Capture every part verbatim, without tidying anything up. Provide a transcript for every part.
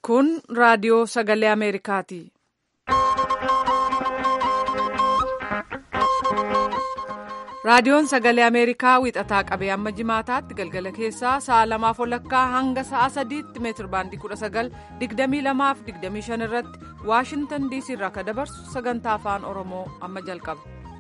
Kun raadiyoo sagalee Ameerikaati. Raadiyoon sagalee Ameerikaa wixataa qabee amma jimaataatti galgala keessaa sa'a lamaaf walakkaa hanga sa'a sadiitti meetir baandii kudha sagal digdamii lamaaf digdamii shan irratti Waashintan diisii irraa kan dabarsu sagantaa afaan Oromoo amma jalqaba.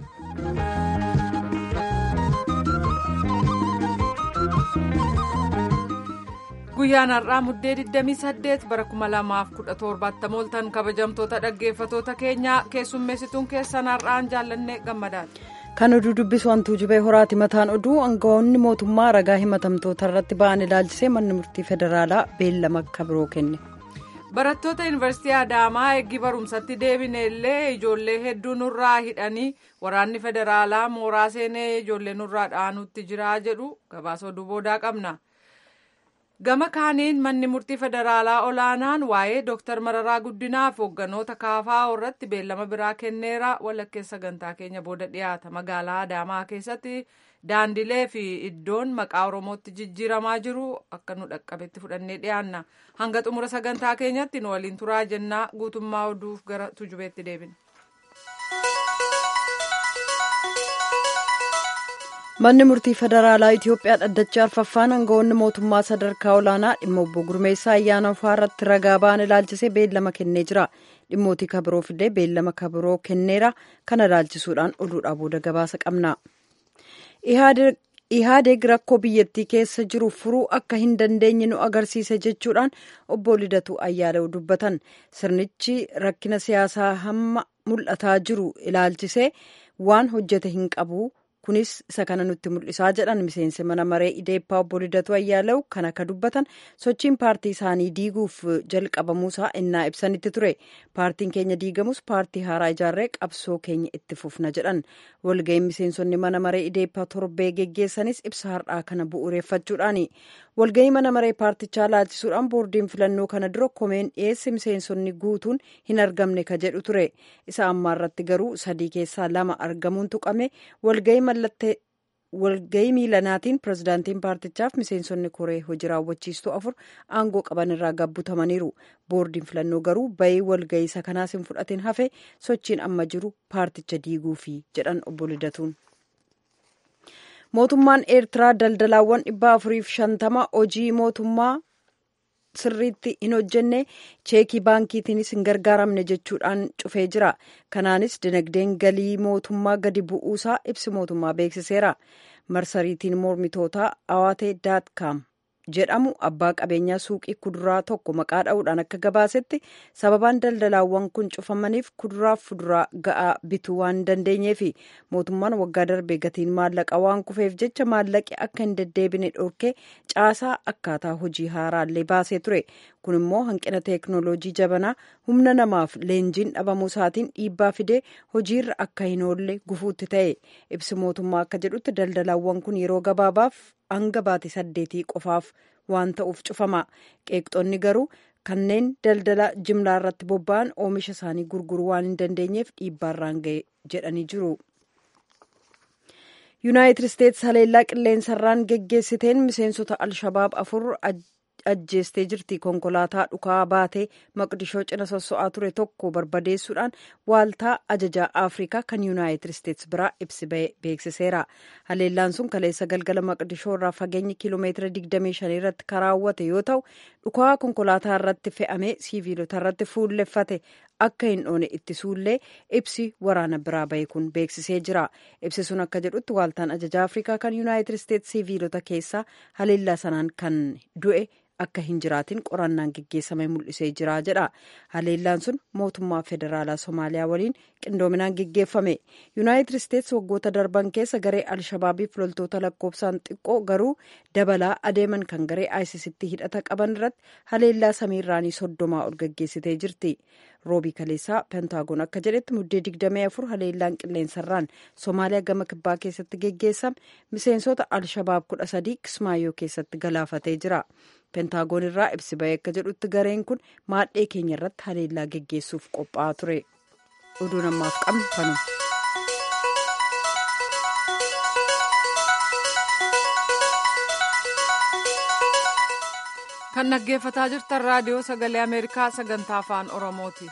Guyyaan har'aa muddee digdamii saddeet bara kuma lamaaf kudha torbaatti mooltan kabajamtoota dhaggeeffatoota keenyaa keessummeessituun keessan har'aan jaallannee gammadaati. Kan oduu dubbisu hantuu jubee horaati. Mataan oduu aangawoonni mootummaa ragaa himatamtoota irratti ba'an ilaalchisee manni murtii federaalaa beellama akka biroo kenne. Barattoota yuunivarsiitii Adaamaa eeggii barumsatti deebine illee ijoollee hedduu nurraa hidhanii waraanni federaalaa mooraa seenee ijoollee nurraa dhaanutti jira jedhu gabaasa oduu boodaa qabna. Gama kaaniin manni murtii federaalaa olaanaan waa'ee Dooktar Mararaa Guddinaaf hoogganoota kaafaa irratti beellama biraa kenneera. Walakkeessa sagantaa keenya booda dhiyaata. Magaalaa Adaamaa keessatti daandilee fi iddoon maqaa Oromootti jijjiiramaa jiru akka nu dhaqqabetti fudhannee dhiyaanna. Hanga xumura sagantaa keenyatti nu waliin turaa jennaa guutummaa oduuf gara tujubeetti deebina. Manni murtii federaalaa Itiyoophiyaa dhaddachaa arfaffaan aangawoonni mootummaa sadarkaa olaanaa dhimma obbo Gurmeessaa Ayyaanaa irratti ragaa ba'an ilaalchisee beellama kennee jira. Dhimmootii kabiroof illee beellama kabiroo kenneera. Kana ilaalchisuudhaan oduudhaa booda gabaasa qabna. Ihaadeeg rakkoo biyyattii keessa jiru furuu akka hin dandeenye nu agarsiise jechuudhaan obbo Lidatu Ayyaalew dubbatan. Sirnichi rakkina siyaasaa hamma mul'ataa jiru ilaalchisee waan hojjete hin qabu. Kunis isa kana nutti mul'isaa jedhan miseensi mana maree Ideeppaa obbo Lidatu Ayyaalew kan akka dubbatan sochiin paartii isaanii diiguuf jalqabamuusaa innaa ibsanitti ture. Paartiin keenya diigamus paartii haaraa ijaarree qabsoo keenya itti fufna jedhan. Walga'iin miseensonni mana maree Ideeppaa torbee geggeessanis ibsa har'aa kana bu'uureeffachuudhaani. Walga'ii mana maree paartichaa laalchisuudhaan boordiin filannoo kana dura komeen dhiyeesse miseensonni guutuun hin argamne ka jedhu ture. Isa ammaa irratti garuu sadii keessaa lama argamuun tuqame. Walga'ii miilanaatiin pirezidaantiin paartichaaf miseensonni koree hojii raawwachiistuu afur aangoo qaban irraa gabbutamaniiru. Boordiin filannoo garuu bayii walga'ii isa kanaas hin fudhatin hafe sochiin amma jiru paarticha diiguufi jedhan obbo Lidatuun. Mootummaan Eertiraa daldalaawwan dhibba afuriif shantama hojii mootummaa sirriitti hin hojjenne cheekii baankiitiinis hin gargaaramne jechuudhaan cufee jira. Kanaanis dinagdeen galii mootummaa gadi bu'uusaa ibsi mootummaa beeksiseera. Marsariitiin mormitootaa Awaatee daatkaam jedhamu abbaa qabeenyaa suuqii kuduraa tokko maqaa dha'uudhaan akka gabaasetti sababaan daldalaawwan kun cufamaniif kuduraaf fuduraa ga'aa bituu waan hin dandeenyeefi mootummaan waggaa darbee gatiin maallaqa waan kufeef jecha maallaqi akka hin deddeebine dhorkee caasaa akkaataa hojii haaraallee baasee ture. Kun immoo hanqina teeknooloojii jabanaa humna namaaf leenjiin dhabamuu isaatiin dhiibbaa fidee hojiirra akka hin oolle gufuutti ta'e. Ibsi mootummaa akka jedhutti daldalaawwan kun yeroo gabaabaaf hanga baatii saddeetii qofaaf waan ta'uuf cufama. Qeeqxoonni garuu kanneen daldala jimlaa irratti bobba'an oomisha isaanii gurguruu waan hin dandeenyeef dhiibbaarraan ga'e jedhanii jiru. Yuunaayitid Isteetsi haleellaa qilleensarraan geggeessiteen miseensota Alshabaab afur ajjeestee jirti. Konkolaataa dhukaa baatee Maqdishoo cina sosso'aa ture tokko barbadeessuudhaan waaltaa ajajaa Afrikaa kan Yuunaayitid Isteetsi biraa ibsi beeksiseera. Haleellaan sun kaleessa galgala Maqdishoo irraa fageenyi kiiloomeetira digdamii shan irratti karaawwate yoo ta'u dhukaa konkolaataa irratti fe'amee siiviilota irratti fuulleffate akka hin dhoone ittisuullee ibsi waraana biraa bahe kun beeksisee jira. Ibsi sun akka jedhutti waaltaan ajajaa Afrikaa kan Yuunaayitid Isteetsi siiviilota keessaa haleellaa sanaan kan du'e akka hin jiraatin qorannaan geggeessame mul'isee jira jedha. Haleellaan sun mootummaa federaalaa Somaaliyaa waliin qindoominaan geggeeffame. Yuunaayitid Isteetsi waggoota darban keessa garee Alshabaabiif loltoota lakkoofsaan xiqqoo garuu dabalaa adeeman kan garee aayisisitti hidhata qaban irratti haleellaa samiirraanii soddomaa ol geggeessitee jirti. Roobii kaleessaa pentaagoon akka jedhetti muddee digdamii afur haleellaan qilleensarraan Somaaliyaa gama kibbaa keessatti geggeessame miseensota Alshabaab kudha sadii Kismaayoo keessatti galaafatee jira. Pentaagoon irraa ibsi bahee akka jedhutti gareen kun maadhee keenya irratti haleellaa geggeessuuf qophaa'aa ture. Oduun ammaaf qabnu kanuma. Kan kan dhaggeeffataa jirtan raadiyoo sagalee Ameerikaa sagantaa afaan Oromooti.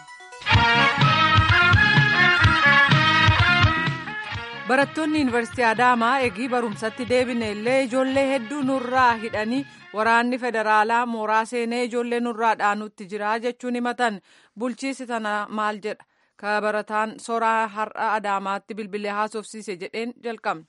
Barattoonni Yuunivarsiitii Adaamaa eegii barumsatti deebine illee ijoollee hedduu nurraa hidhanii waraanni federaalaa mooraa seenee ijoollee nurraa dhaanutti jira jechuun himatan. Bulchiisi tana maal jedha? Ka barataan soraa har'a Adaamaatti bilbilee haasofsiise jedheen jalqabne.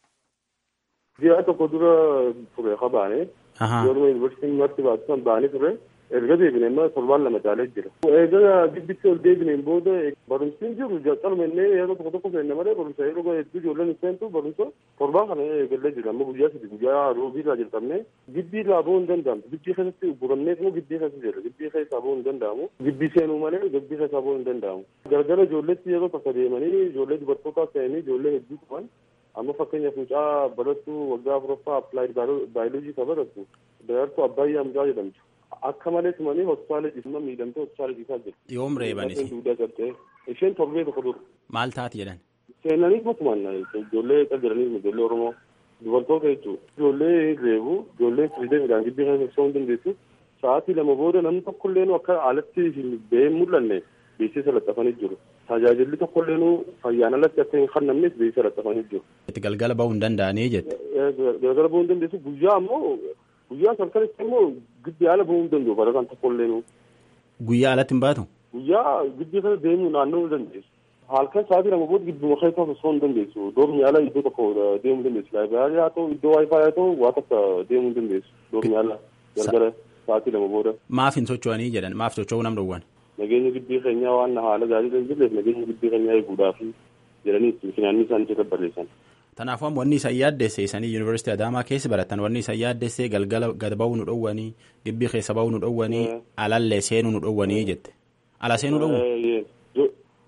Ji'a tokko dura ture qabaane yeroo yuunivarsiitiin marti baasisan baanii ture erga deebine immoo torbaan lama caalee jira. Egaa gidditti ol deebineen booda barumsiin jiru jalqabuma inni yeroo tokko tokko seenne malee barumsa yeroo hedduu ijoolleen seentu barumsa torbaan kana eegallee jira. Amma guyyaa sadi guyyaa roobiirraa jalqabnee gidbii laaboo hin danda'amu. Gidbii keessatti buramnee immoo gidbii keessa jira. Gidbii keessaa ba'uu hin danda'amu. Gidbii seenuu malee gidbii keessaa ba'uu hin danda'amu. Gargara ijoolleetti yeroo takka deemanii ijoollee dubartootaa seenanii ijoollee hedduu qaban amma fakkeenyaaf mucaa barattuu waggaa afuraffaa appilaayid baayoloojii ka barattu darartuu Abbaayyaa Hamzaa jedhamtu. Akka malee tumanii hospitaala ciisuma miidhamtee hospitaala ciisaa jirti. Yoom reebanis? Isheen torbee tokko dura. Maal taati jedhan? Seenanii motumaan ijoollee qaldiranii ijoollee Oromoo dubartoota jechuudha. Ijoollee reebu ijoollee firiidamiidhaan gidbii kana ibsuu hin dandeessu. Sa'aatii lama booda namni tokkollee akka alatti hin ba'een mul'anne beeksisa laxxafanii jiru. Tajaajilli tokkollee fayyaan alatti akka hin kannamnes beeksisa laxxafanii jiru. Itti galgala ba'uu hin danda'anii jette? Galgala ba'uu hin dandeessu. Guyyaa ammoo guyyaa salkanitti immoo gidbii ala ba'uu hin danda'u barataan tokkollee. Guyyaa alatti hin baatu? Guyyaa gidbii kana deemuu naannoo hin dandeessu. Halkan sa'aatii lama booda gidduma keessa osoo hin dandeessu. Doormi ala iddoo tokko deemuu hin dandeessu. Laayibraarii haa ta'u iddoo waayifaa haa ta'u waa takka deemuu hin dandeessu. Doormi ala galgala sa'aatii lama booda. Maaf hin socho'anii jedhan? Maaf socho'uu nam dhowwan? Nageenya gidbii keenyaa waan haala gaarii hin jirreef nageenya gidbii keenyaa eeguudhaaf jedhanii finaanni isaan irra barreessan. Kanaafuu wanni isaan yaaddesse isanii yuunivarsiitii Adaamaa keessa baratan wanni isaan yaaddesse galgala gad ba'uu nu dhowwanii gibbii keessa ba'uu nu dhowwanii alallee seenuu nu dhowwanii jette. Ala seenuu dhowwu?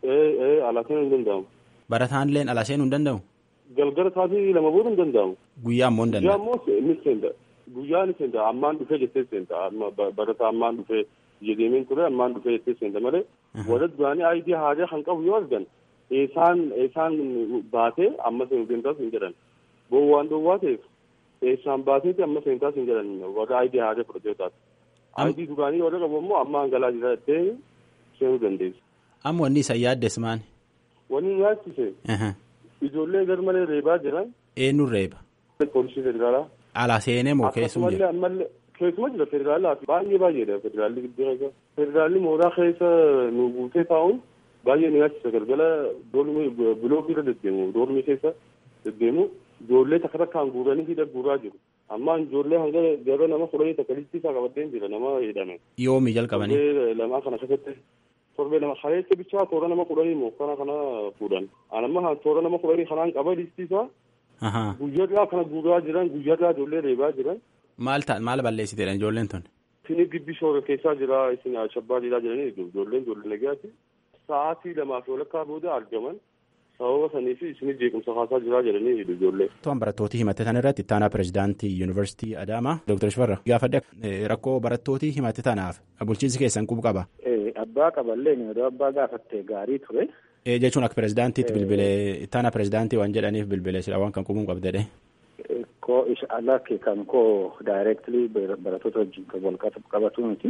Ala seenuu hin danda'amu. Barataanilleen ala seenuu hin danda'u? Galgala sa'aatii lama booda hin danda'amu. Guyyaa ammoo hin danda'u? Guyyaa ammoo ni seenta. Guyyaa ni seenta. Ammaan dhufee jettee seenta. Barataa ammaan dhufee jedhameen ture ammaan dhufee jettee seenta malee warra duraanii aayidii haajaa kan qabu yoo argan eesaan eesaan baatee amma seentaas hin jedhan. Boowwaan dhoowwaa ta'eef eesaan baateeti amma seentaas hin jedhan warra aayidii haajaa fudhatee taate. Aayidii duraanii warra qabu ammoo amma hangalaa jira jettee seenuu dandeessu. Amma wanni isaan yaaddes maali? Wanni yaaddise ijoollee garmalee reebaa jiran. Eenyuun reeba? Poolisii federaalaa. Ala seenee moo keessuma jira? Keessuma jira federaalaa baay'ee baay'eedha federaalli gidduu keessa. Federaalli mooraa keessa nu guutee taa'uun baay'ee ni yaachisa galgala doormi bilookii irra deddeemu doormi keessa deddeemu ijoollee takka takkaan guuranii hidha guuraa jiru. Amma ijoollee hanga gara nama kudhanii takka liistii isaa qabattee jira nama hidhame. Yoomi jalqabanii? Torbee lamaa kana keessatti torbee lama kaleessa bichaa toora nama kudhanii moo kana kana fuudhan. Anamma toora nama kudhanii kanaan qaba liistii isaa. Guyyaadhaa kana guuraa jiran guyyaadhaa ijoollee reebaa jiran. Maal ta'a maal balleessiteedha ijoolleen tun? Isin gibbii shoora keessaa jira isin shabbaa jiraa jiranii ijoolleen ijoollee nagaati. Sa'aatii lamaa fi walakkaa booda argaman sababa sanii fi isin jeequmsa haasaa jiraa jiranii ijoollee. To'an barattootii himate tan irratti ittaanaa pirezidaantii yuunivarsiitii Adaamaa Dooktar Shifarra gaafadde rakkoo barattootii himate tanaaf bulchiinsi keessan quba qaba. Abbaa qaballee yeroo abbaa gaafatte gaarii ture. Jechuun akka pirezidaantiitti bilbilee ittaanaa pirezidaantii waan jedhaniif bilbilee sila waan kan qubuu qabdedhe. Koo isa alaa kan koo daayireektilii barattoota wajjin kan wal qabatu miti.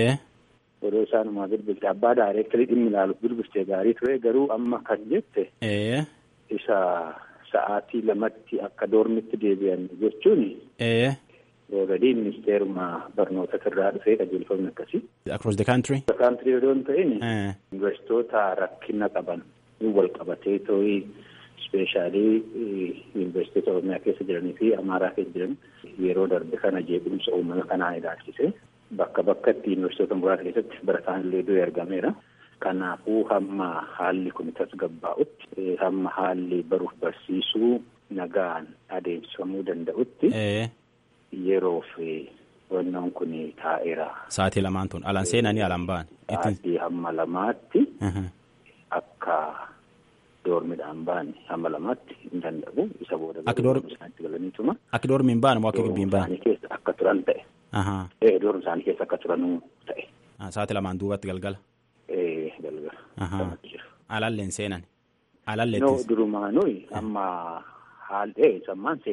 Yeroo isaanumaa bilbilte abbaa daayireektilii dhimmi ilaaluuf bilbiltee gaarii ture garuu amma kan jette. Isa sa'aatii lamatti akka doormitti deebi'an jechuun. Already ministeeruma barnoota irraa dhufee qajeelfamni akkasii. Across the country. The country yoo ta'in yuunivarsiitota rakkina qaban wal qabatee too'ii. Ispeeshaalii yuunivarsiitota Oromiyaa keessa jiranii fi Amaaraa keessa jiran yeroo darbe kana jeequmsa uumama kanaa ilaalchise bakka bakkatti yuunivarsiitota muraasa keessatti barataan illee du'e argameera. Kanaafuu hamma haalli kun tasgabbaa'utti hamma haalli baruuf barsiisuu nagaan adeemsifamuu danda'utti yeroo fi wannoon kun taa'eera. Sa'aatii lamaan tun alaan seenanii alaan ba'an. Sa'aatii hamma lamaatti akka. Doormiidhaan ba'an hamma lamaatti hin danda'u isa booda isaanitti galaniituma. Akka doormiin ba'an moo akka gibbiin ba'an? Doormi isaanii keessa akka turan ta'e. Ee doormi isaanii keessa akka turanuu ta'e. Sa'aatii lamaan duubatti galgala. Ee galgala. Alalleen seenan. Alallee. No durumaanuu amma haalli sammaan seenan.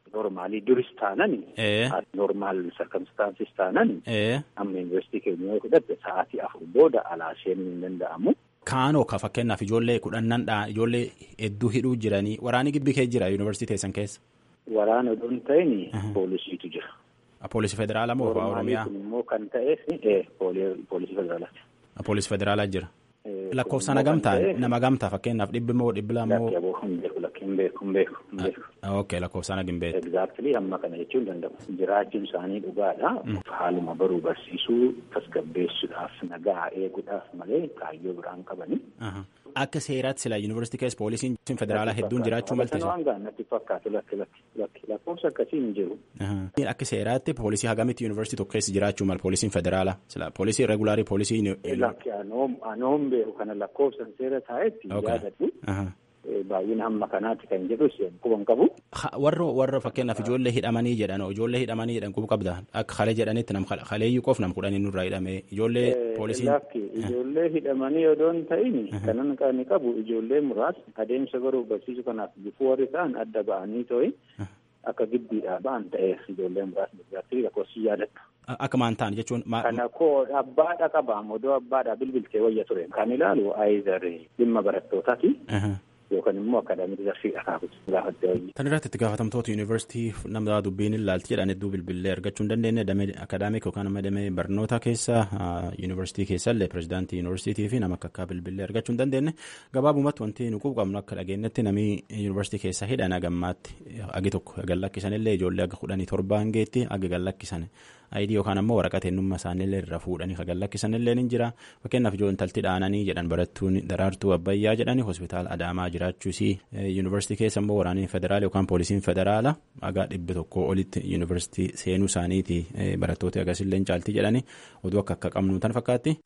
normaalii duris taanan normaal circumstances taanan amma yuunivarsiitii keenya yoo fudhatte sa'aatii afur booda alaa seenuu hin danda'amu. Kaanoo ka fakkeenyaaf ijoollee kudhannan dha ijoollee hedduu hidhuu jiranii waraanni gibbii kee jira yuunivarsiitii teessan keessa. Waraana odoon ta'in poolisiitu jira. Poolisii federaalaa moo Oromiyaa? Kun immoo kan ta'eef poolisii federaalaati. Poolisii federaalaa jira. Lakkoofsaan hagamtaan nama hagamtaa fakkeenyaaf dhibbi moo dhibbi lama moo. Hin beeku hin beeku hin beeku hin beeku. Ok lakkoofsaan hagin beeku. Exactly amma kana jechuun danda'u. Jiraachuun isaanii dhugaadha. Haaluma baruu barsiisuu tasgabbeessuudhaaf nagaa eeguudhaaf malee kaayyoo biraan qabani. Akka seeraatti sila yuunivarsiitii keessa poolisiin federaalaa hedduun jiraachuu malteessu. Waan gaannatti fakkaatu lakki lakki lakki lakkoofsa akkasii hin jiru. Akka seeraatti poolisii hagamitti yuunivarsiitii tokko keessa jiraachuu mal poolisiin federaalaa sila poolisii regulaarii poolisii. Lakki anoom anoom beeku kana lakkoofsan seera taa'etti yaadadhu. Baay'ina hamma kanaatti kan jedhus quban qabu. Warra warra fakkeenyaaf ijoollee hidhamanii jedhan ijoollee hidhamanii jedhan quba qabda akka halee jedhanitti nam haleeyyuu qof nam kudhanii nurraa hidhame ijoollee poolisiin. Lakki ijoollee hidhamanii odoon ta'in kanan kan qabu ijoollee muraasni adeemsa baruu barsiisuu kanaaf bifuu warri ta'an adda ba'anii too'i akka giddiidhaa ba'an ta'eef ijoollee muraasni biratti lakkoofsi yaadatu. Akka maan ta'an jechuun. Kana koo abbaadha qabaam odoo abbaadha bilbiltee wayya ture kan ilaalu aayizar dhimma barattootaati. Yookaan immoo akaadaamii darsiidha kaafutu gaafattee hojii. Tan irratti itti gaafatamtoota yuunivarsiitii nama dubbiin ilaalti jedhan hedduu bilbilee argachuu hin dandeenye damee akaadaamik yookaan amma damee barnoota keessa yuunivarsiitii keessallee pirezidaantii yuunivarsiitii fi nama akka akka bilbilee argachuu hin dandeenye gabaabumatti wanti nu qabnu akka dhageenyetti namni yuunivarsiitii keessa hidhan hagammaatti agi tokko gallakkisanillee ijoollee aga kudhanii torba hangeetti aga gallakkisan. Ayidii yookaan ammoo waraqaa eenyummaa isaaniillee irra fuudhanii kan gallakkisanillee ni jira. Fakkeenyaaf ijoolleen intalti dhaananii jedhan barattuun daraartuu abbayyaa jedhanii hospitaala Adaamaa jiraachuusii yuunivarsiitii keessa immoo waraanni federaala yookaan poolisiin federaala haga dhibbi tokko olitti yuunivarsiitii seenuu isaaniiti barattoota agasillee caaltii jedhanii oduu akka akka qabnu tan fakkaatti.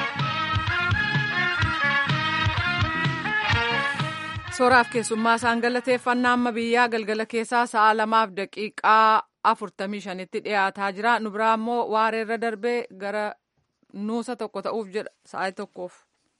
Sooraaf keessummaa isaan galateeffannaa amma biyyaa galgala keessaa sa'a lamaaf daqiiqaa afurtamii shanitti dhiyaataa jira. Nu biraa immoo waareerra darbee gara nuusa tokko ta'uuf jedha sa'a tokkoof.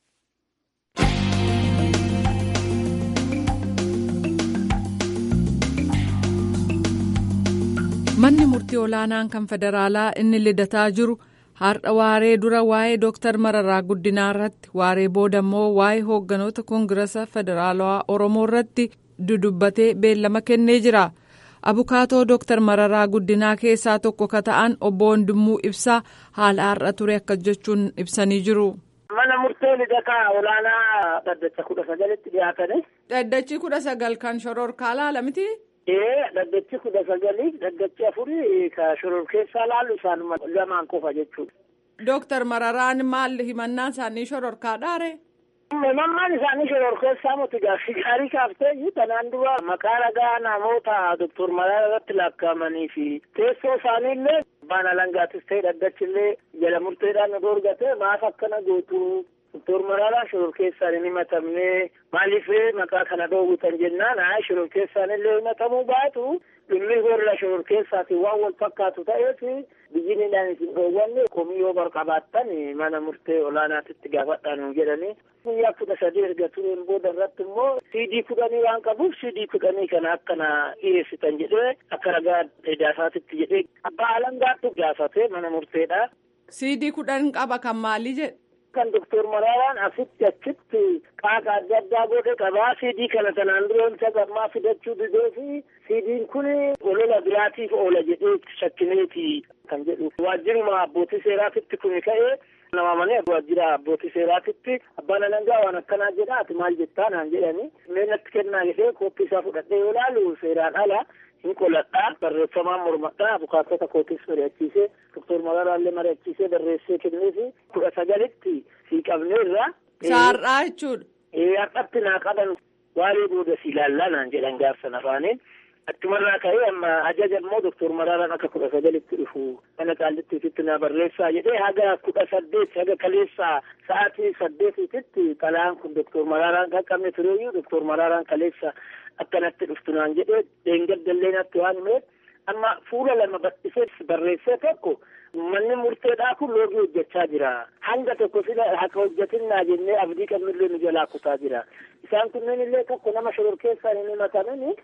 Manni murtii olaanaan kan federaalaa inni lidataa jiru har'a waaree dura waa'ee Dooktar Mararaa Guddinaa irratti waaree booda immoo waa'ee hoogganoota koongirasa federaalawaa Oromoo irratti dudubbatee beellama kennee jira. Abukaatoo Dooktar Mararaa Guddinaa keessaa tokko ka ta'an obbo Wandimuu Ibsaa haala har'a ture akka jechuun ibsanii jiru. Mana murtee lidataa olaanaa dhaddacha kudha sagalitti dhiyaatanii. Dhaddachi kudha sagal kan shororkaa laala miti? Ee dhaddachi kudha sagalii dhaddachi afurii ka shororkeessaa laalu isaanuma lamaan qofa jechuudha. Dooktar Mararaan maal himannaan isaanii shororkaa dhaare? Himannaan isaanii shororkeessaa miti gaaffii gaarii kaaftee kanaan dura maqaa ragaa namoota Dooktar Mararaa irratti lakkaa'amanii fi teessoo isaaniillee abbaan alangaatis ta'e dhaddachillee jala murteedhaan nu dorgate maaf akkana gootu Dooktar Mararaa shororkeessaan hin himatamne maaliif maqaa kana dhoowwitan jennaan haa shororkeessaan illee himatamuu baatu dhimmi gorla shororkeessaatiin waan wal fakkaatu ta'eef biyyiniidhaan isin dhoowwanne komii yoo barqabaattan mana murtee olaanaatitti gaafadhaan jedhanii guyyaa kudha sadii erga tureen booda irratti immoo siidii kudhanii waan qabuuf siidii kudhanii kana akkana dhiyeessitan jedhee akka ragaa edaasaatitti jedhee abbaa alangaatti gaafate mana murteedha. Siidii kudhan qaba kan maalii jedhe? Kan Dooktar Mararaan asitti achitti qaaqa adda addaa godhe qabaa siidii kana kanaan dureessa gammaa fidachuu didee fi siidiin kun olola biraatiif oola jedhee shakkineeti kan jedhu waajjiruma abbootii seeraatitti kuni ka'ee nama malee waajjira abbootii seeraatitti abbaan alangaa waan akkanaa jedha ati maal jettaa naan jedhani meenatti kennaa jedhee kooppii isaa fudhadhee yoo laalu seeraan ala hin qoladhaa barreeffamaan mormadhaa abukaatota kootis mari'achiisee Dooktar Mararaallee mari'achiisee barreessee kenneefi kudha sagalitti sii qabneerra. Saarraa jechuudha. Ee har'atti naa qaban waaree booda sii laallaa naan jedhan gaafsan afaaniin achumarraa ka'ee amma ajaja immoo Dooktar Mararaan akka kudha sagalitti dhufu mana qaallittiitti naa barreessaa jedhee haga kudha saddeet haga kaleessaa sa'aatii saddeetiititti xalaan kun Dooktar Mararaan qaqqabne tureeyyuu Dooktar Mararaan kaleessa akkanatti dhuftu naan jedhee deengaddallee natti waan himeef amma fuula lama bal'isee barreessee tokko manni murteedhaa kun loogii hojjechaa jira hanga tokko sila haka hojjetinnaa jennee abdii qabnillee nu jalaa kutaa jira isaan kunneen illee tokko nama shororkeessaan hin himatamini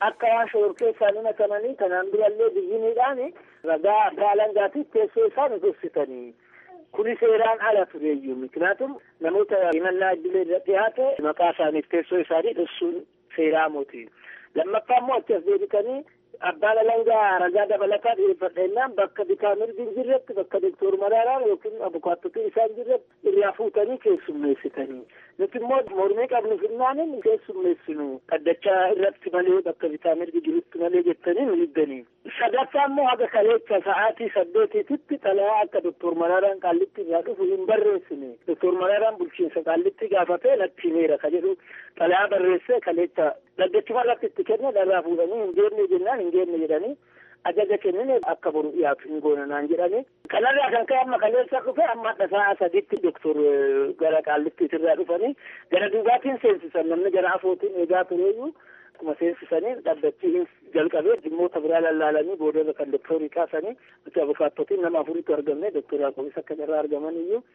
akka waan shororkeessaan himatamanii kanaan durallee biyyiniidhaan ragaa abbaa alangaatiif teessoo isaan gorsitanii. Kuni seeraan ala tureeyyuu miknaatum namoota himannaa idilee irra dhiyaate maqaa isaaniif teessoo isaanii dhoksuun seeraa miti. Lammaffaa immoo achi as deebitanii abbaan alangaa ragaa dabalataa dhiyeeffadhennaan bakka bitaa mirgi hin jirretti bakka doktor Maraaraan yookiin abukaattotii isaan jirretti irraa fuutanii keessummeessitanii. Nuti immoo mormii qabnu finnaanin keessummeessinu dhaddachaa irratti malee bakka bitaa mirgi jirutti malee jettanii nu hiddanii. Sadaffaa immoo haga kaleecha sa'aatii saddeetiititti xalayaa akka doktor Maraaraan Qaallitti irraa dhufu hin barreessine. Doktor Maraaraan bulchiinsa Qaallitti gaafatee natti himeera ka jedhu xalayaa barreessee kaleecha dhaddachuma irratti itti kenne dharraa fuudhanii hin geenne jennaan hin geenne jedhanii ajaja kennine akka boru dhiyaatu hin goonanaan jedhani. Kanarraa kan ka'e amma kaleessa dhufe amma sa'a sadiitti doktor gara Qaallittiit irraa dhufanii gara duubaatiin seensisan namni gara afootiin eegaa tureeyyuu akkuma seensisanii dhaddachi jalqabee dhimmoota biraa lallaalanii boodarra kan doktorii kaasanii nuti abukaattotiin nama afuritti argamne doktor Yaaqobis akka irraa argaman iyyuu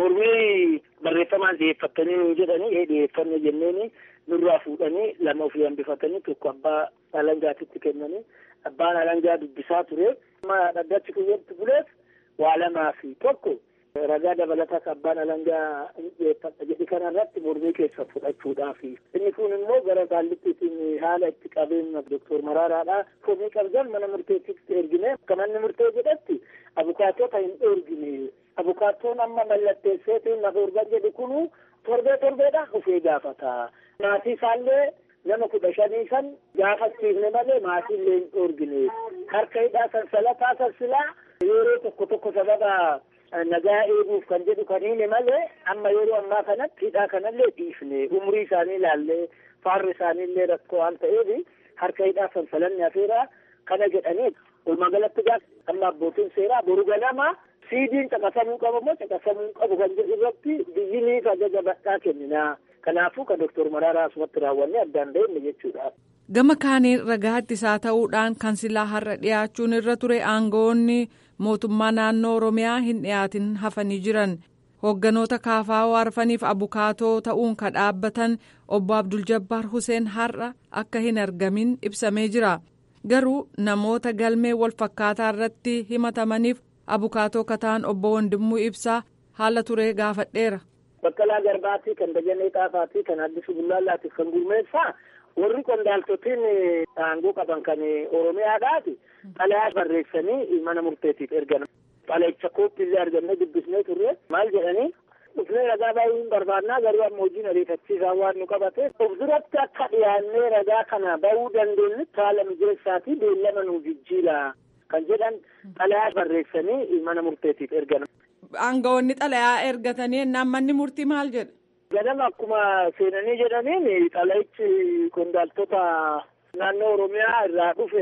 mormii barreeffamaan dhiyeeffattanii jedhanii ee dhiyeeffanne jenneeni nurraa fuudhanii lama ofii hambifatanii tokko abbaa alangaatitti kennanii abbaan alangaa dubbisaa ture. Amma dhaddachi kuyyatti buleef waa lamaa fi tokko ragaa dabalataa abbaan alangaa dhiyeeffata jedhi kanarratti mormii keessa fudhachuudhaaf. Inni kun immoo gara Qaallittiitiin haala itti qabeenya doktor Maraaraadhaa komii qabdan mana murteetitti ergine akka manni murtee jedhatti abukaatota hin ergine. Abukaattoon amma mallatteesseetiin lafa urgan jedhu kunu torbee torbeedhaan dhufee gaafata. Maatii isaallee nama kudha shanii san gaafachiifne malee maatii illee hin dhoorgine. Harka hidhaa sansalataa sansilaa yeroo tokko tokko sababa nagaa eeguuf kan jedhu kan hime malee amma yeroo ammaa kanatti hidhaa kanallee dhiifne umurii isaanii ilaallee faarri isaanii illee rakkoo waan ta'eef harka hidhaa sansalanni hafeera kana jedhanii walumaa galatti gaafa amma abbootiin seeraa boru ganama siidiin caqasamuu qabu moo caqasamuu qabu kan jedhu irratti biyyiniif ajaja badhaa kennina. Kanaafuu kan doktor Maraaraa asumatti raawwanne addaan deemne jechuudha. Gama kaaniin ragaa ittisaa ta'uudhaan kan silaa har'a dhiyaachuun irra ture aangawoonni mootummaa naannoo Oromiyaa hin dhiyaatin hafanii jiran. Hoogganoota kaafaa waarfaniif abukaatoo ta'uun ka dhaabbatan obbo Abdul Jabbaar Huseen har'a akka hin argamin ibsamee jira. Garuu namoota galmee wal fakkaataa irratti himatamaniif abukaatoo kataan obbo Wandimmuu Ibsaa haala turee gaafadheera. Baqqalaa Garbaatii kan Dajanee Xaafaatii kan Addisuu Bullaallaatiif kan Gurmeessaa warri qondaaltotiin aangoo qaban kan Oromiyaadhaati xalayaa barreessanii mana murteetiif ergan. Xalayicha kooppiillee argannee dubbisnee turre maal jedhanii dhufnee ragaa baay'ee hin barbaannaa garuu amma hojiin ariifachiisaa waan nu qabate of duratti akka dhiyaannee ragaa kana bahuu dandeenyutti haala mijeessaatii beellama nu jijjiira kan jedhan xalayaa barreessanii mana murteetiif ergan. Aangawoonni xalayaa ergatanii ennaan manni murtii maal jedha? Ganama akkuma seenanii jedhaniin xalayichi qondaaltota naannoo Oromiyaa irraa dhufe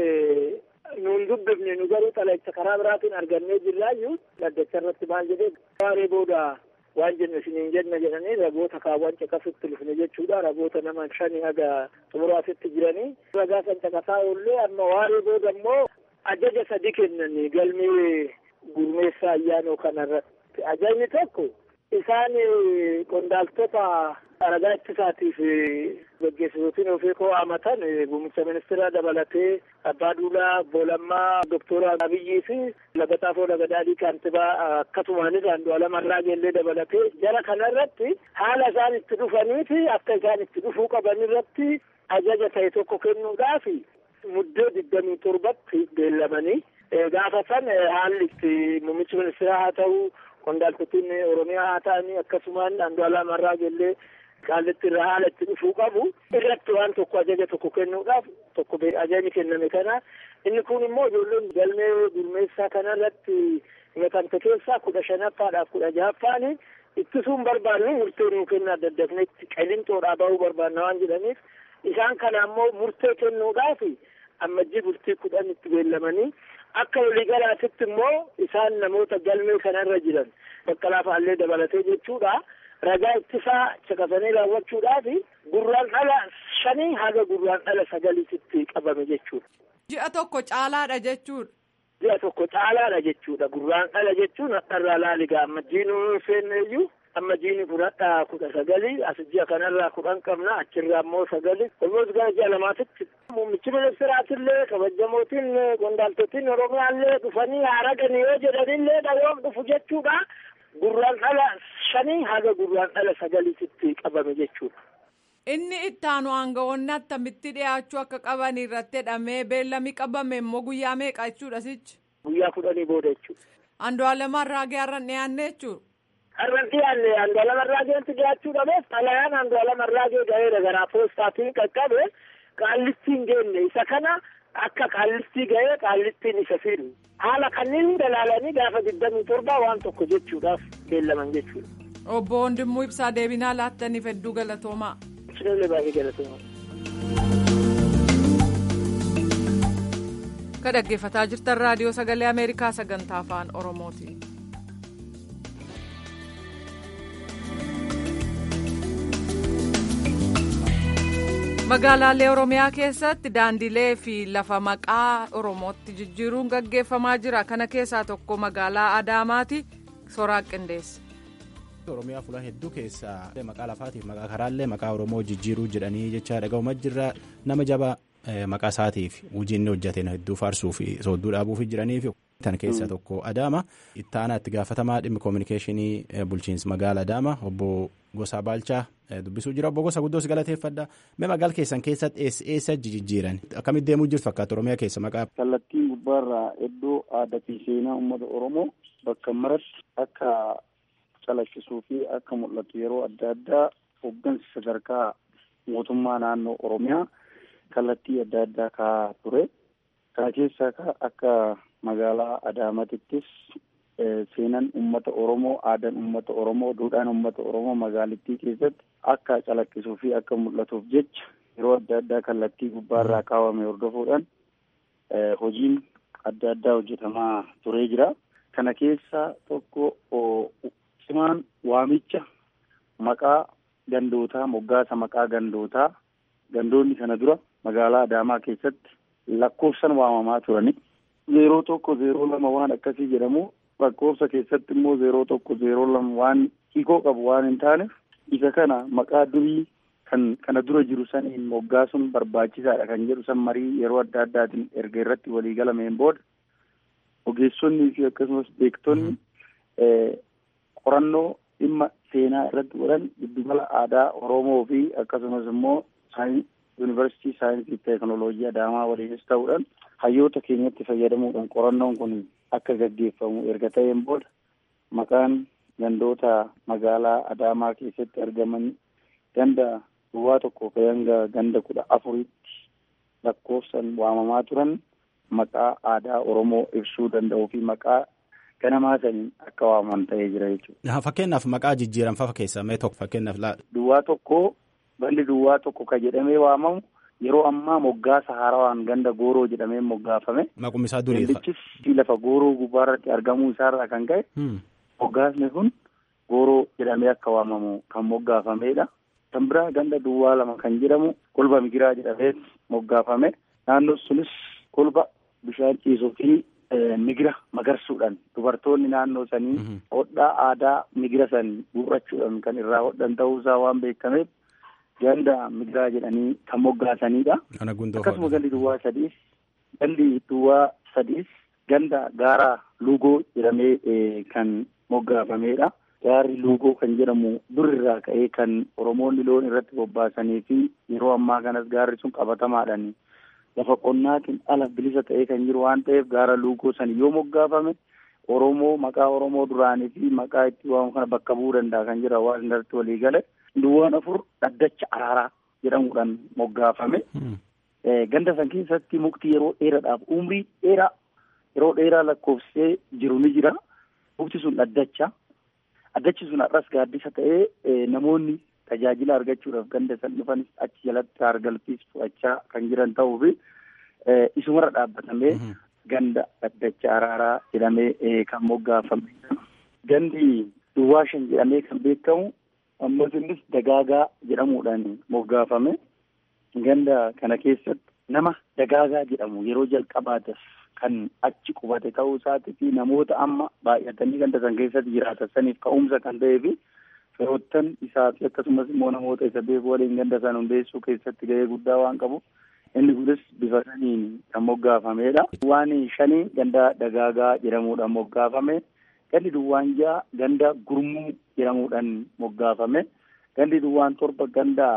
nuun dubbifne nu garuu xalayicha karaa biraatiin argannee jirraayyuu dhaddacha irratti maal jedhee waaree booda waan jennu isiniin jenna jedhanii ragoota kaawwan caqasutti dhufne jechuudha. Ragoota nama shanii haga xumuraasitti jiranii ragaa san caqasaa oollee amma waaree booda immoo ajaja sadi kennanii galmee Gurmeessaa ayyaanoo kanarratti. Ajajni tokko isaan qondaaltota ragaa ittisaatiif gaggeessitootiin ofii koo amatan muummicha ministeeraa dabalatee abbaa duulaa Boolammaa Doktora Abiyyii fi Lagataafoo Lagadaadhii Kaantibaa akkasumaanis Andu'aalam Arraageellee dabalatee jara kanarratti haala isaan itti dhufanii fi akka isaan itti dhufuu qaban irratti ajaja ta'e tokko kennuudhaaf muddee digdamii torbatti beellamanii gaafa san haalli itti muummichi ministeeraa haa ta'u qondaaltotiin Oromiyaa haa ta'anii akkasumaan Andu'aalam Arraageellee Qaallitti irraa haala itti dhufuu qabu irratti waan tokko ajaja tokko kennuudhaaf tokko ajajni kenname kana inni kun immoo ijoolleen galmee Gurmeessaa kanarratti himatamte keessaa kudha shanaffaadhaaf kudha jahaffaani ittisuun barbaanne murtee nuu kennaa daddafnetti qalinxoodhaa bahuu barbaanna waan jedhaniif isaan kana ammoo murtee kennuudhaaf ammajjii bultii kudhan itti beellamanii akka waliigalaatitti immoo isaan namoota galmee kanarra jiran Baqqalaa Faallee dabalatee jechuudha. Ragaa ittisaa caqasanii raawwachuudhaaf gurraan dhala shanii haga gurraan dhala sagaliitti qabame jechuudha. Ji'a tokko caalaadha jechuudha. Ji'a tokko caalaadha jechuudha. Gurraan dhala jechuun har'arraa laaligaa ammajjii nuu seenneeyyuu amma jiini fudhadhaa kudha sagalii as ji'a kanarraa kudhan qabna achirraa immoo sagalii olmoos gara ji'a lamaatitti muummichi ministiraatillee kabajamootiin qondaaltotiin oromiyaallee dhufanii haaraganii yoo jedhanillee dhayoom dhufu jechuudha gurraan dhala shanii haga gurraan dhala sagaliititti qabame jechuudha. Inni ittaanu aangawoonni attamitti dhiyaachuu akka qaban irratti hidhamee beellamii qabame immoo guyyaa meeqa jechuudha sichi? Guyyaa kudhanii booda jechuudha. Andu'aalem Arraagee har'an dhiyaanne jechuudha. Har'an dhiyaanne Andu'aalem Arraageetti dhiyaachuu dhabeef xalayaan Andu'aalem Arraagee ga'eera garaa poostaatiin qaqqabe qaallittiin geenne isa kana akka qaallittii ga'ee qaallittiin isa fidu. Haala kanneen dalaalanii gaafa digdamii torbaa waan tokko jechuudhaaf beellaman jechuudha. Obbo Wandimuu Ibsaa deebinaa laattaniif hedduu galatoomaa. Sinillee baay'ee galatoomaa. Ka dhaggeeffataa jirtan raadiyoo sagalee Ameerikaa sagantaa afaan Oromooti. Magaalaalee Oromiyaa keessatti daandilee fi lafa maqaa Oromootti jijjiiruun gaggeeffamaa jira. Kana keessaa tokko magaalaa Adaamaati. Soraa Qindeessi. Oromiyaa fuula hedduu keessaa maqaa lafaatiif maqaa karaallee maqaa Oromoo jijjiiruu jedhanii jecha dhaga'umaa jirra. Nama jabaa maqaa isaatiif hojii inni hojjeteen hedduu faarsuu fi soodduu dhaabuuf jiraniif tan keessaa tokko Adaama. Itti aanaa itti gaafatamaa dhimmi koominikeeshinii bulchiinsa magaalaa Adaama obbo Gosaa Baalchaa dubbisuu jira. Obbo Gosaa guddoo si galateeffadha. Mee magaala keessan keessatti eessa eessa jijjiiran? Akkamitti deemuu jirtu fakkaata Oromiyaa keessa maqaa? Kallattii gubbaarraa iddoo aadaa fi seenaa uummata Oromoo bakka maratti akka calaqqisuu fi akka mul'atu yeroo adda addaa hooggansi sadarkaa mootummaa naannoo Oromiyaa kallattii adda addaa kaa'aa ture. Kana keessaa akka magaalaa Adaamatittis seenaan uummata Oromoo, aadaan uummata Oromoo, duudhaan uummata Oromoo magaalittii keessatti akka calaqqisuu fi akka mul'atuuf jecha yeroo adda addaa kallattii gubbaarraa kaawwame hordofuudhaan hojiin adda addaa hojjetamaa turee jira. Kana keessaa tokko cimaan waamicha maqaa gandootaa, moggaasa maqaa gandootaa gandoonni kana dura magaalaa Adaamaa keessatti lakkoofsan waamamaa turani. Zeeroo tokko zeeroo lama waan akkasii jedhamu lakkoofsa keessatti immoo zeeroo tokko zeeroo lama waan hiikoo qabu waan hin taaneef isa kana maqaa durii kan kana dura jiru saniin moggaasuun barbaachisaadha kan jedhu san marii yeroo adda addaatiin erga irratti walii galameen booda ogeessonnii fi akkasumas beektonni qorannoo dhimma seenaa irratti godhan giddugala aadaa Oromoo fi akkasumas immoo yuunivarsiitii saayinsii fi teekinooloojii Adaamaa waliinis ta'uudhaan hayyoota keenyatti fayyadamuudhaan qorannoon kun akka gaggeeffamu erga ta'een booda maqaan gandoota magaalaa Adaamaa keessatti argaman ganda duwwaa tokko hanga ganda kudha afuritti lakkoofsan waamamaa turan maqaa aadaa Oromoo ibsuu danda'uu fi maqaa ganamaa saniin akka waamaman ta'ee jira jechuudha. Fakkeenyaaf maqaa jijjiiran fafa keessaa mee tokko fakkeenyaaf laa. Duwwaa tokko balli duwwaa tokko ka jedhamee waamamu yeroo ammaa moggaasa haarawaan ganda gooroo jedhamee moggaafame. Maqummi isaa duriifa. Gandichis lafa gooroo gubbaarratti argamuu isaarraa kan ka'e moggaasni kun gooroo jedhamee akka waamamu kan moggaafameedha. Kan biraa ganda duwwaa lama kan jedhamu kolba migiraa jedhamee moggaafame. Naannoon sunis kolba bishaan ciisuu fi migira magarsuudhaan dubartoonni naannoo sanii hodhaa aadaa migira san guurrachuudhaan kan irraa hodhan ta'uusaa waan beekameef ganda migiraa jedhanii kan moggaasanidha. Akkasuma gandi duwwaa sadiis gandi duwwaa sadiis ganda gaaraa luugoo jedhamee kan moggaafameedha. Gaarri luugoo kan jedhamu durirraa ka'ee kan Oromoonni loon irratti bobbaasanii fi yeroo ammaa kanas gaarri sun qabatamaadhaan lafa qonnaatiin ala bilisa ta'ee kan jiru waan ta'eef gaara luugoo san yoo moggaafame Oromoo maqaa Oromoo duraanii fi maqaa itti waamu kana bakka bu'uu danda'a kan jira waan irratti walii gale. Duwwaan afur dhaddacha araaraa jedhamuudhaan moggaafame. Ganda san keessatti mukti yeroo dheeraadhaaf umrii dheeraa yeroo dheeraa lakkoofsee jiru ni jira. Mukti sun dhaddacha. Dhaddachi sun har'as gaaddisa ta'ee namoonni tajaajila argachuudhaaf ganda san dhufanis achi jalatti argalfiis fudhachaa kan jiran ta'uu fi isumarra dhaabbatamee ganda dhaddacha araaraa jedhamee kan moggaafame. Gandi duwwaa shan jedhamee kan beekamu ammas innis dagaagaa jedhamuudhaan moggaafame. Ganda kana keessatti nama dagaagaa jedhamu yeroo jalqabaatiif kan achi qubate ta'uu isaatii fi namoota amma baay'atanii ganda san keessatti jiraatan saniif ka'umsa kan ta'ee fi firoottan isaa fi akkasumas immoo namoota isa beeku waliin ganda sana hundeessuu keessatti gahee guddaa waan qabu. Inni kunis bifa saniin kan moggaafameedha. Duwwaan shanii ganda dagaagaa jedhamuudhaan moggaafame. Gandi duwwaan ja'a ganda gurmuu jedhamuudhaan moggaafame. Gandi duwwaan torba ganda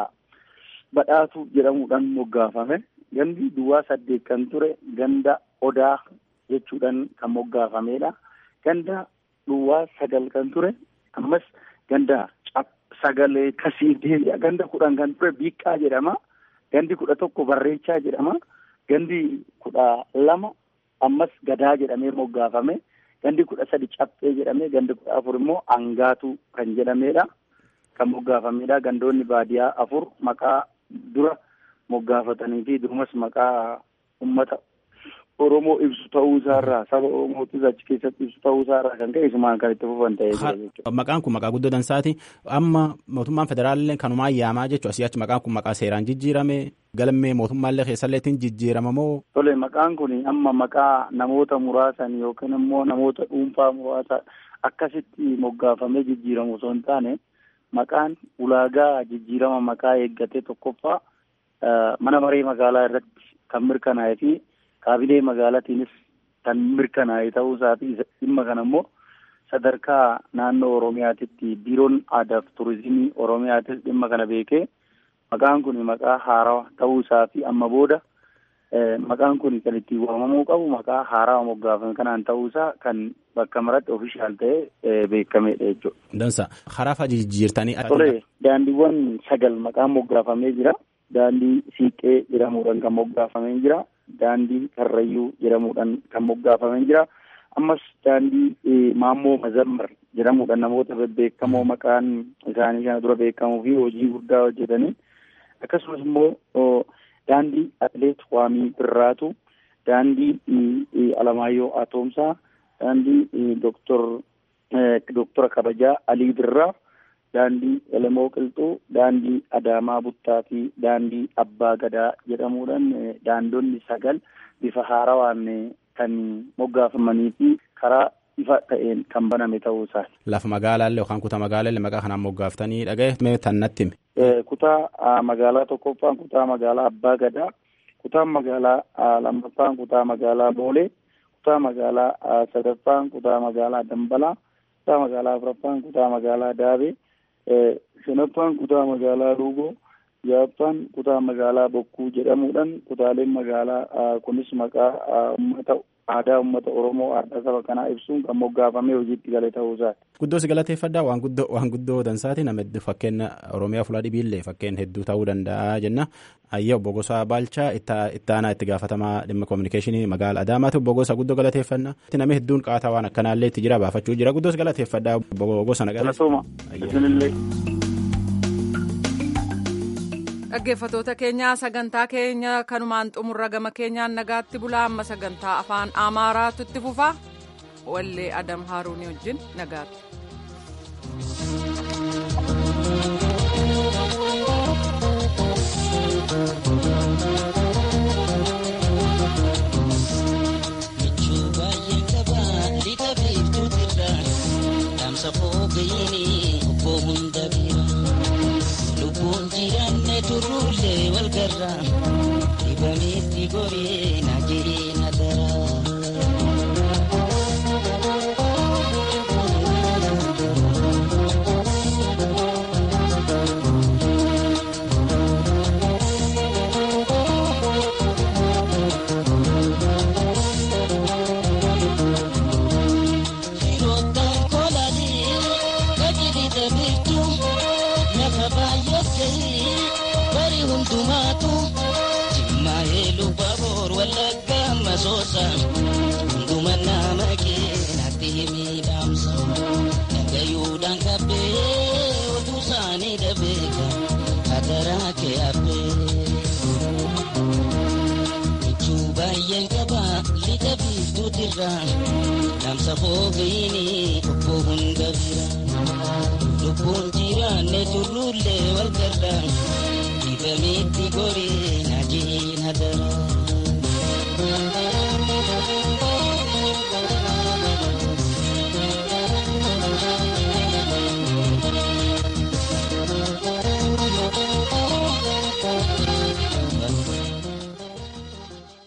badhaatu jedhamuudhaan moggaafame. Gandi duwwaa saddeet kan ture ganda odaa jechuudhaan kan moggaafameedha. Ganda duwwaa sagal kan ture ammas ganda sagalee kasii deebi'a. Ganda kudhan kan ture biiqqaa jedhama. Gandi kudha tokko barreechaa jedhama. Gandi kudha lama ammas gadaa jedhamee moggaafame. Gandi kudha sadi cappee jedhamee gandi kudha afur immoo angaatu kan jedhameedha. Kan moggaafameedha. Gandoonni baadiyaa afur maqaa dura moggaafatanii fi durumas maqaa uummata Oromoo ibsu ta'uu isaarraa saba Oromootis achi keessatti ibsu ta'uu isaarraa kan ka'e isumaan kan itti fufan ta'ee jira jechuudha. Maqaan kun maqaa guddoo dansaati. Amma mootummaan federaallee kanumaan yaamaa jechuudha. Asii achi maqaan kun maqaa seeraan jijjiirame galmee mootummaallee keessalleetiin jijjiirama moo? Tole maqaan kun amma maqaa namoota muraasan yookiin immoo namoota dhuunfaa muraasa akkasitti moggaafamee jijjiiramu osoo hin taane maqaan ulaagaa jijjiirama maqaa eeggatee tokkoffaa mana maree magaalaa irratti kan mirkanaa'ee fi kaabinee magaalaatiinis kan mirkanaa'e ta'uu isaatii dhimma kana immoo sadarkaa naannoo Oromiyaatitti biiroon aadaa fi turizimii Oromiyaatis dhimma kana beekee maqaan kun maqaa haarawaa ta'uu isaatii amma booda maqaan kun kan ittiin waamamuu qabu maqaa haarawaa moggaafame kanaan ta'uu isaa kan bakka maratti ofishaal ta'ee beekameedha jechuudha. Dansa harafa jijjiirtanii. Tole daandiiwwan sagal maqaan moggaafamee jira. Daandii Siiqqee jedhamuudhaan kan moggaafamee jira. Daandii Karrayyuu jedhamuudhaan kan moggaafamee jira. Ammas daandii Maammoo Mazammar jedhamuudhaan namoota bebbeekamoo maqaan isaanii kana dura beekamuu fi hojii guddaa hojjetanii akkasumas immoo daandii Atleet Waamii Birraatu, daandii Alamaayyoo Atoomsaa, daandii Doktor Doktora Kabajaa Alii Birraa, daandii Elemoo Qilxuu, daandii Adaamaa Buttaa fi daandii Abbaa Gadaa jedhamuudhaan daandonni sagal bifa haarawaan kan moggaafamanii fi karaa ifa ta'een kan baname ta'uu isaati. Lafa magaalaallee yookaan kutaa magaalaallee maqaa kanaan moggaaftanii dhaga'e tan natti hime. Kutaa magaalaa tokkoffaan kutaa magaalaa Abbaa Gadaa, kutaa magaalaa lammaffaan kutaa magaalaa Boolee, kutaa magaalaa sadaffaan kutaa magaalaa Dambalaa, kutaa magaalaa afuraffaan kutaa magaalaa Daabee, shanaffaan kutaa magaalaa Ruugoo, ja'affaan kutaa magaalaa Bokkuu jedhamuudhaan kutaaleen magaalaa kunis maqaa uummata aadaa uummata Oromoo aadaa saba kanaa ibsuun kan moggaafamee hojiitti gale ta'uu isaati. Guddoo si galateeffadhaa waan guddoo waan guddoo dansaati nama fakkeenya Oromiyaa fuula dhibiillee fakkeen hedduu ta'uu danda'a jenna. Ayyaa obbo Gosaa Baalchaa itti aanaa itti gaafatamaa dhimma kominikeeshinii magaalaa Adaamaati obbo Gosaa guddoo galateeffannaa. Nama hedduun qaataa waan akkanaallee itti jira baafachuu jira guddoo si galateeffadhaa obbo Gosaa nagaa. Dhaggeeffattoota keenyaa sagantaa keenya kanumaan xumurra gama keenyaan nagaatti bulaa amma sagantaa afaan Amaaraatu itti fufa wallee Adam Haaruun wajjin nagaatti. Turule walgarra dibamitti goree na jiree na dara. Hundumatu jimma elu babor walaga masosa hunduma nama kenati midamsa nagayudan kabe udusani dabeka adara ke abe chuba yenkaba litabi tutira namsa fogini ko hundabira lupun jirane turule walgarda Bamitti goree na jee na dara.